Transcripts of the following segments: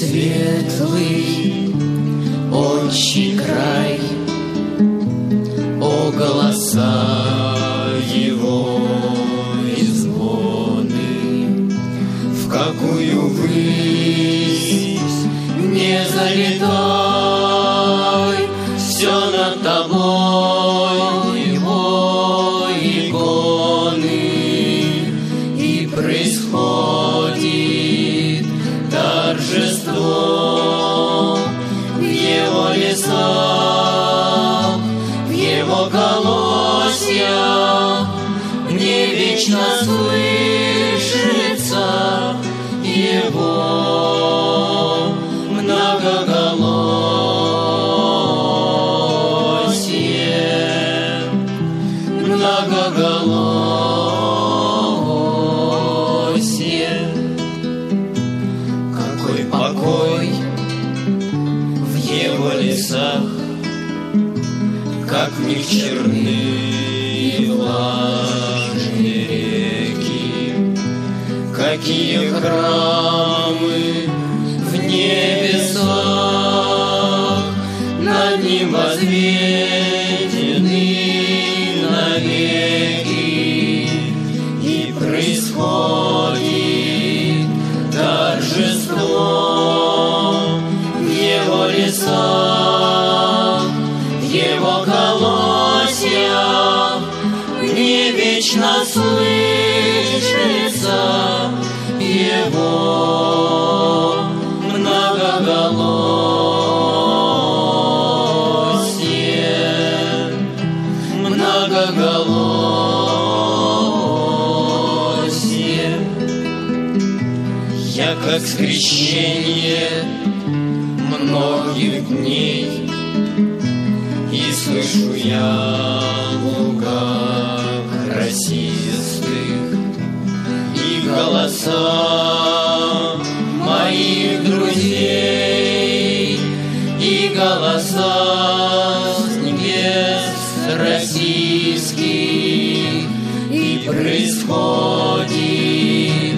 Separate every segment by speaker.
Speaker 1: светлый отчий край, о голоса его и звоны, в какую высь не залетай, все над тобой его иконы, и происходит торжество в его лесах, в его колосьях, мне вечно слышится его многоголосие, многоголосие. Какой покой в его лесах, как в них черны и влажные реки, какие храмы в небесах над ним возведены навеки, и происходит торжество в его лесах, в его колосьях, мне вечно слышится его многоголосие, многоголосие. Я как скрещение многих дней, и слышу я в лугах росистых и голоса моих друзей, и голоса с небес российских, и происходит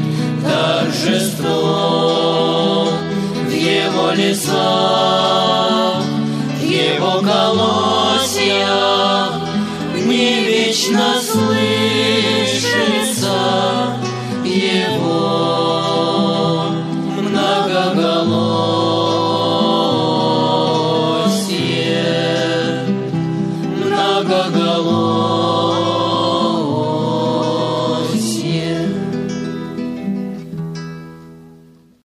Speaker 1: торжество в его лесах, в его колосьях, мне вечно слышится